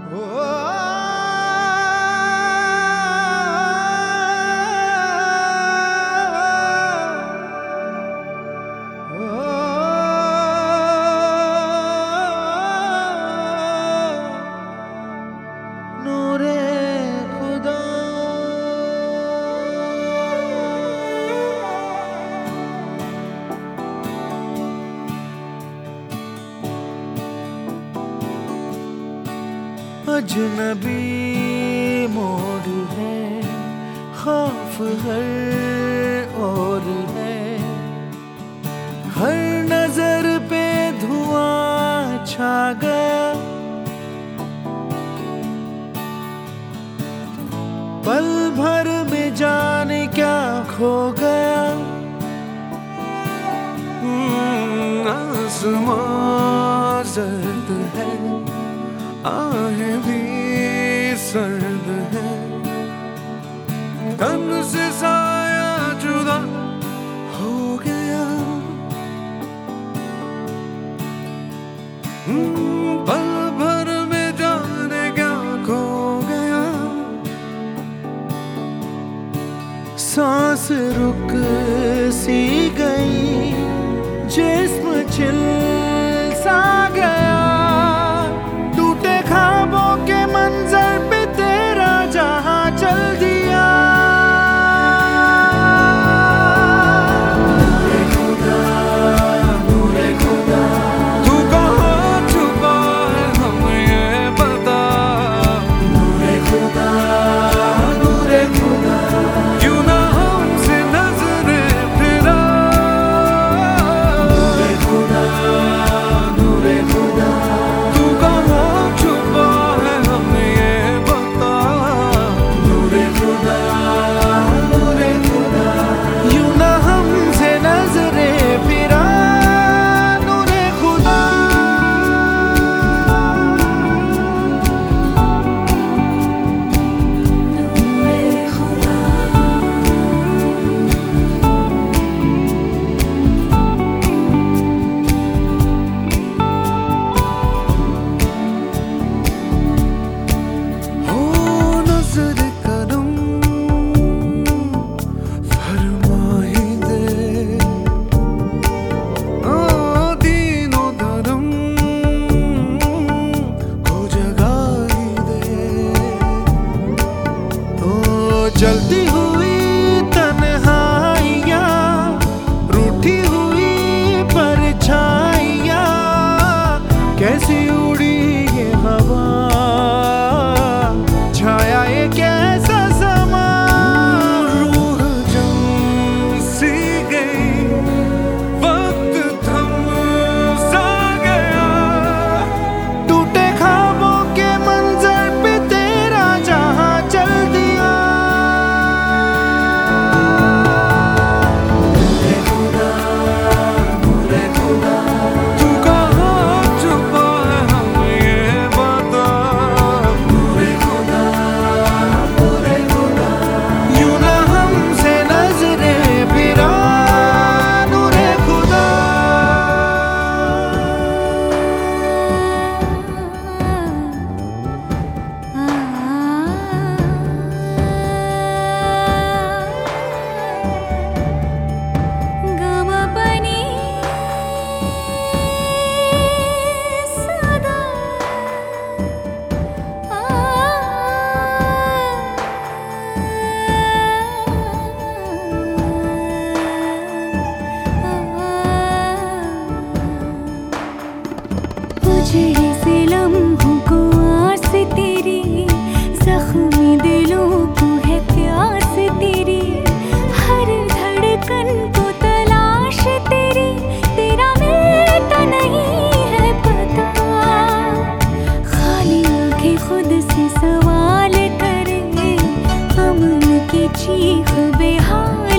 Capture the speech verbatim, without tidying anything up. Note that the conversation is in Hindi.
अजनबी मोड़ है, खौफ हर और है, हर नजर पे धुआं छा गया। पल भर में जाने क्या खो गया। आसमां सर्द है, आहें भी सर्द है, तन से साया जुदा हो गया। पल भर में जाने क्या खो गया। सांस रुक सी गई, जिस्म चिल सा गया। ख्वाबों के मंजर पे तेरा जहां चल दिया। नूरे खुदा, नूरे खुदा, तू कहाँ छुपा है हमें ये बता। नूरे खुदा, नूरे खुदा, क्यों ना हमसे नजरें फिरा। नूरे खुदा, नूरे खुदा, तू कहाँ जलती हुई तन्हाइयाँ, रूठी हुई परछाइयाँ, कैसी उड़ी ये हवा, छाया ये कैसा समा। रूह जम सी गई, वक्त थम सा गया। टूटे ख्वाबों के मंजर पे तेरा जहां चल दिया। उजड़े से लम्हों को आस तेरी, जख्मी दिलों को है प्यास तेरी, हर धड़कन को तलाश तेरी, तेरा मिलता नहीं है पता। खाली आंखें खुद से सवाल करे, अमन की चीख बेहाल